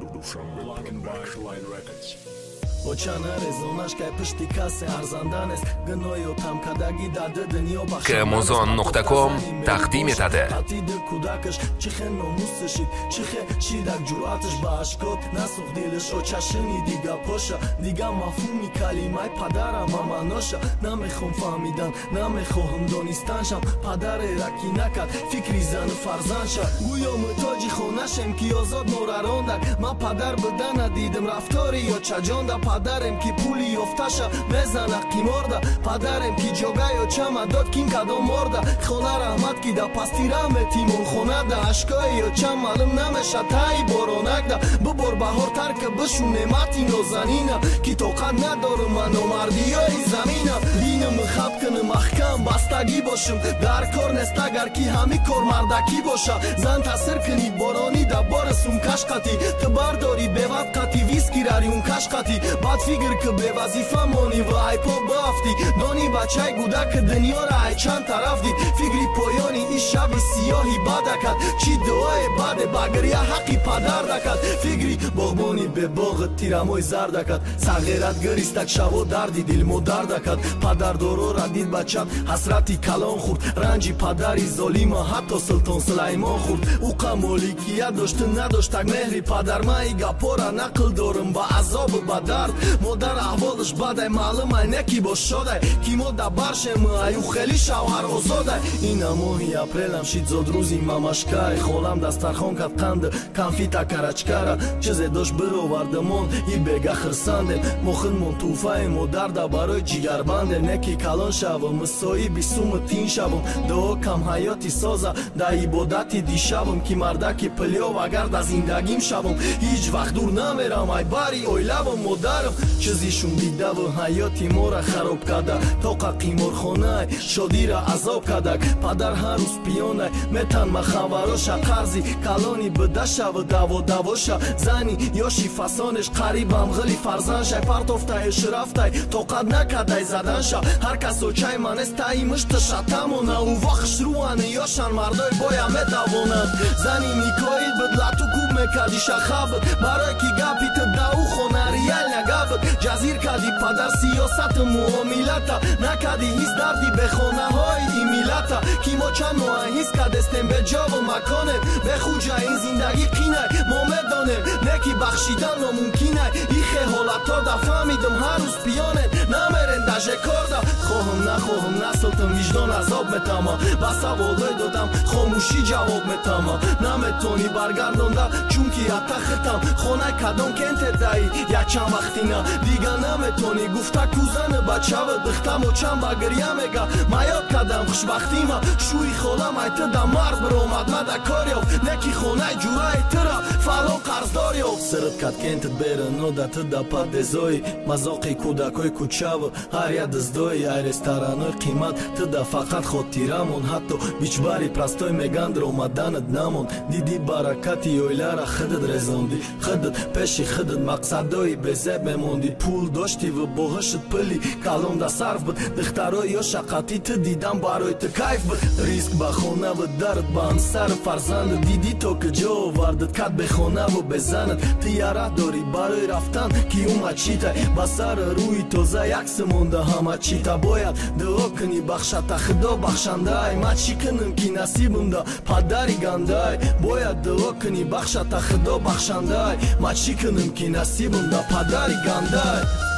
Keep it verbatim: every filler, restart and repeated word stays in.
Black and white, white records. Očana rezonаш kaj pështi kase arzandanes gnoyo tam kadagi dade dunyo bax Amazon نقطه کام تقدیم etadi. Atide kudakish chikhe nomusishit chikhe shidak juratish bashkot nasukh dilish o chashini diga posha diga mafhumi kalimay padara mamanosha namikhom fahmidan namikhom donistan sham padare raki nakat fikri zan farzand sha guyo mutaji khonashem ki ozod norarondak ma padar bdana didim raftori yo chajonda падарем ки пули ёфташа мезана қиморда падарем ки ҷогаё чама дод кин кадом морда хона раҳмат ки да пастираме тимон хонада ашкои ё чам маълум намеша таи боронакда бубор баҳортар ка бишу неъмати нозанина ки тоқат надорум ма номардиёи замина диним хаб куним маҳкам бастагӣ бошум дар кор нест агар ки ҳами кор мардакӣ боша зан таъсир кунӣ боронида борисум кашқатӣ ту бардорӣ беваққатӣ вискирариум кашқатӣ бад фикр ки бевазифа монӣ ва айпо бафтӣ донӣ бачаи гудак дунёра ай чанд тараф дид фикри поёни ин шаби сиёҳи бадакад чӣ дуое баде багиря ҳаққи падар дакад фикри боғбони бебоғи тирамои зардакад сағерат гиристак шаво дарди дил модар дакад падардорора дид бачат ҳасрати калон хурд ранҷи падари золима ҳатто султон сулаймон хурд уқа моликият дошту надоштак меҳри падар ман и гапора нақл дорум ба азобу ба дард модар аҳволаш бадай маълумай не ки бо шодай ки мо да баршем аю хели шавҳар озодай ина моҳи апрелам шид зод рӯзи мамашкай холам дастархон кад қанд конфита карачкара чизе дошт бировардамон и бега хирсандем мохинмон тӯҳфаи модарда барои ҷигарбандем не ки калон шавам мусоиби суму тин шавам дуо кам ҳаёти соза да ибодати дишавам ки мардаки пилёв агар да зиндагим шавам ҳеҷ вақт дур намерам ай бари оилавам модарам чизишун дидаву ҳаёти моро хароб карда тоқа қиморхонай шодира азоб кардак падар ҳар рӯз пиёнай метанма хавароша қарзи калони бидашаву даво давоша зани ёши фасонеш қарибам ғили фарзаншай партофтай ширафтай тоқат накардай заданша ҳар кас очаи манест таи мишташа тамона у вақш руани ёшан мардои боя метавонад зани никои бидлату куб мекарди шахабд барое ки гапиту дау хона реал нагабд ҷазир карди падар сиёсату муомилата накарди ҳис дарди бехонаҳои ин миллата ки мо чанд моҳа ҳис кардестем беҷову маконем бехуҷа ин зиндагӣ қинай мо медонем не ки бахшидан номумкинай ихе ҳолатҳо да фаҳмидим ҳар рӯз пиёнем намерен даже корда хоҳам нахоҳам насилтам виҷдон азоб метама ба саволҳое додам хомӯшӣ ҷавоб метама наметонӣ баргардонда чунки аттахитам хонай кадом кентедаи якчанд вақтина дига наметонӣ гуфта кузани бачава дихтаму чанд багиря мега ма ёд кардам хушбахтима шӯи холам айтида мард биромад мада кор ёфт не ки хонаи ҷураи тира фалон қарздор ёфт сирит кад кентит бера нода тида падезои мазоқи кӯдакои кӯчаву ҳар я диздои ай ресторанои қимат тида фақат хотирамон ҳатто бичбари простой меган дромаданит намон диди баракати оилара хидит резонди хидит пеши хидит мақсадои безеб мемонди пул доштиву боҳишит пили калонда сарф буд дихтарои ё шақати ту дидам барои ту кайф буд риск ба хонаву дард ба ҳамсару фарзандит диди то куҷо овардит кад бехонаву безанит ту яра дорӣ барои рафтан ки умад читай ба сари рӯи тоза якси монда ҳама чита бояд дуо кунӣ бахшата худо бахшандаай ма чӣ кунам ки насибимда падари гандаай бояд дуо кунӣ бахшата худо бахшандаай ма чӣ кунам ки насибимда падари гандаай